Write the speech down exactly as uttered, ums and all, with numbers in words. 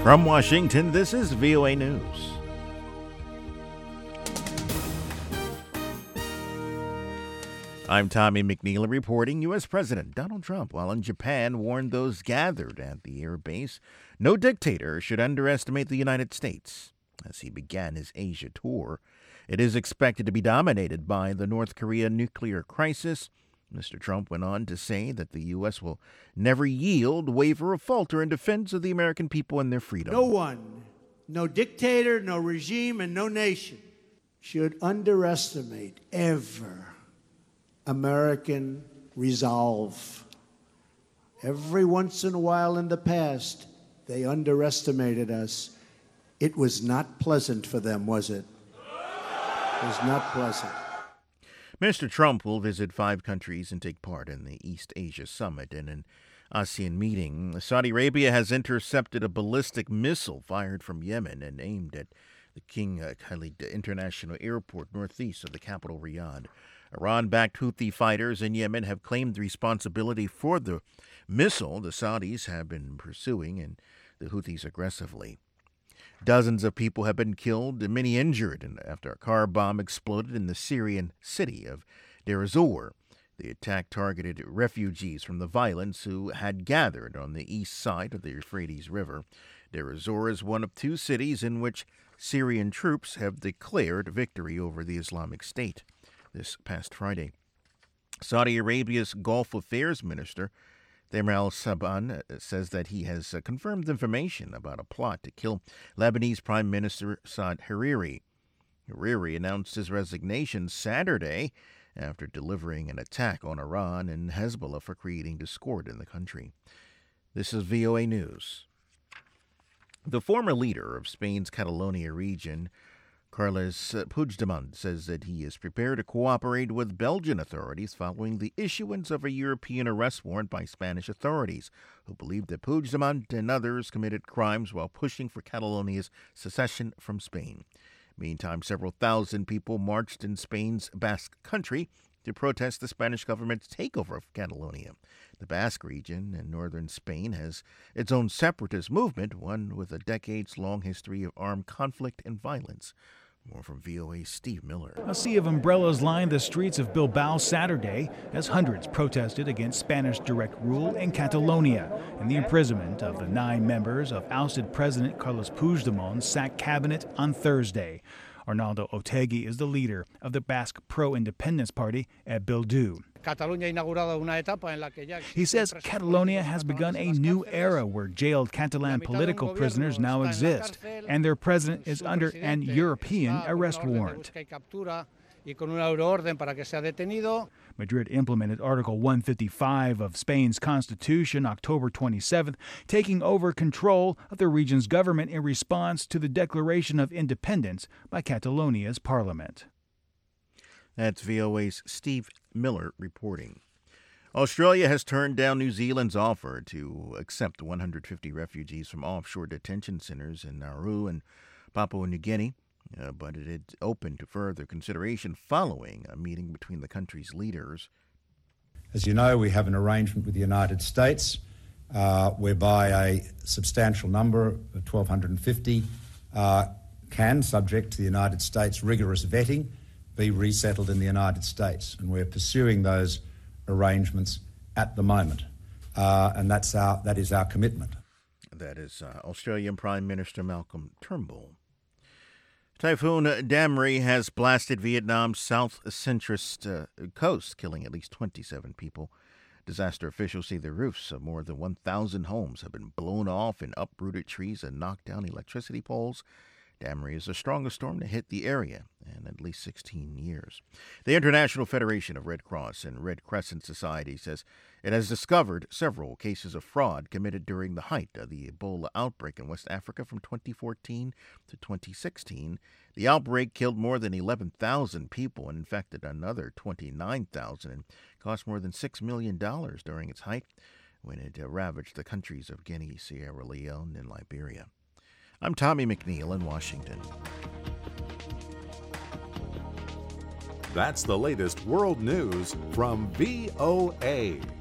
From Washington, this is V O A News. I'm Tommy McNeil reporting. U S. President Donald Trump, while in Japan, warned those gathered at the air base no dictator should underestimate the United States. As he began his Asia tour, it is expected to be dominated by the North Korea nuclear crisis. Mister Trump went on to say that the U S will never yield, waver, or falter in defense of the American people and their freedom. No one, no dictator, no regime, and no nation should underestimate ever American resolve. Every once in a while in the past, they underestimated us. It was not pleasant for them, was it? It was not pleasant. Mister Trump will visit five countries and take part in the East Asia Summit and an ASEAN meeting. Saudi Arabia has intercepted a ballistic missile fired from Yemen and aimed at the King Khalid International Airport northeast of the capital, Riyadh. Iran-backed Houthi fighters in Yemen have claimed responsibility for the missile the Saudis have been pursuing and the Houthis aggressively. Dozens of people have been killed and many injured after a car bomb exploded in the Syrian city of Deir ez-Zor. The attack targeted refugees from the violence who had gathered on the east side of the Euphrates River. Deir ez-Zor is one of two cities in which Syrian troops have declared victory over the Islamic State this past Friday. Saudi Arabia's Gulf Affairs Minister Thamer al-Saban says that he has uh, confirmed information about a plot to kill Lebanese Prime Minister Saad Hariri. Hariri announced his resignation Saturday after delivering an attack on Iran and Hezbollah for creating discord in the country. This is V O A News. The former leader of Spain's Catalonia region, Carles Puigdemont, says that he is prepared to cooperate with Belgian authorities following the issuance of a European arrest warrant by Spanish authorities, who believe that Puigdemont and others committed crimes while pushing for Catalonia's secession from Spain. Meantime, several thousand people marched in Spain's Basque Country to protest the Spanish government's takeover of Catalonia. The Basque region in northern Spain has its own separatist movement, one with a decades-long history of armed conflict and violence. More from V O A's Steve Miller. A sea of umbrellas lined the streets of Bilbao Saturday as hundreds protested against Spanish direct rule in Catalonia and the imprisonment of the nine members of ousted President Carles Puigdemont's sacked cabinet on Thursday. Arnaldo Otegi is the leader of the Basque pro-independence party at Bildu. He says Catalonia has begun a new era where jailed Catalan political prisoners now exist, and their president is under an European arrest warrant. Madrid implemented Article one fifty-five of Spain's constitution October twenty-seventh, taking over control of the region's government in response to the declaration of independence by Catalonia's parliament. That's V O A's Steve Miller reporting. Australia has turned down New Zealand's offer to accept one hundred fifty refugees from offshore detention centers in Nauru and Papua New Guinea, uh, but it had opened to further consideration following a meeting between the country's leaders. As you know, we have an arrangement with the United States uh, whereby a substantial number, of twelve fifty, uh, can, subject to the United States rigorous vetting, be resettled in the United States. And we're pursuing those arrangements at the moment. Uh, and that's our, that is our commitment. That is uh, Australian Prime Minister Malcolm Turnbull. Typhoon Damri has blasted Vietnam's south-centrist uh, coast, killing at least twenty-seven people. Disaster officials say the roofs of more than one thousand homes have been blown off and uprooted trees and knocked down electricity poles. Damri is the strongest storm to hit the area in at least sixteen years. The International Federation of Red Cross and Red Crescent Society says it has discovered several cases of fraud committed during the height of the Ebola outbreak in West Africa from twenty fourteen to twenty sixteen. The outbreak killed more than eleven thousand people and infected another twenty-nine thousand and cost more than six million dollars during its height when it uh, ravaged the countries of Guinea, Sierra Leone, and Liberia. I'm Tommy McNeil in Washington. That's the latest world news from V O A.